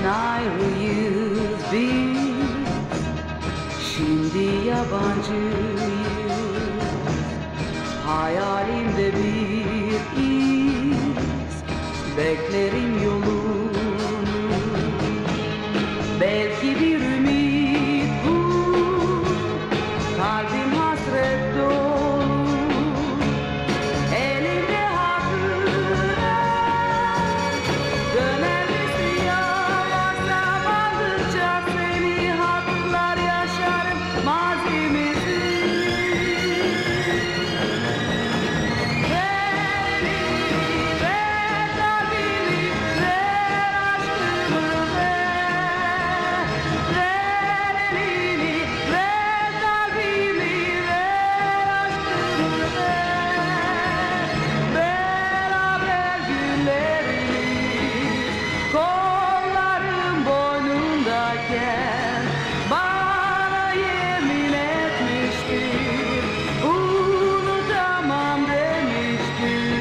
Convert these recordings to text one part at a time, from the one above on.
ayrıyız biz, şimdi yabancıyız. Hayalimde bir iz, beklerim yolunu. Belki bir ümit bu, kalbim hasret dolu. Elimde hatıra, döner misin yavaş zamandıkça seni hatırlar yaşarım mazimizi. Ver elini, ver kalbini, ver aşkımı ver. Ver elini, ver kalbimi, ver aşkımı ver. Beraber günlerimiz kollarım boynundayken bana yemin etmiştin, unutamam demiştin.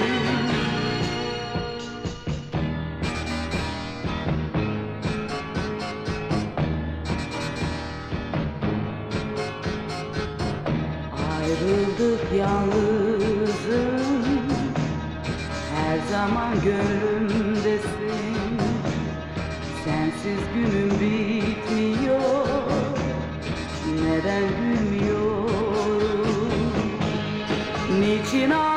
Ayrıldık yalnızım, her zaman gönlümdesin. Sensiz günüm bitmiyor, neden gülmüyorum? Niçin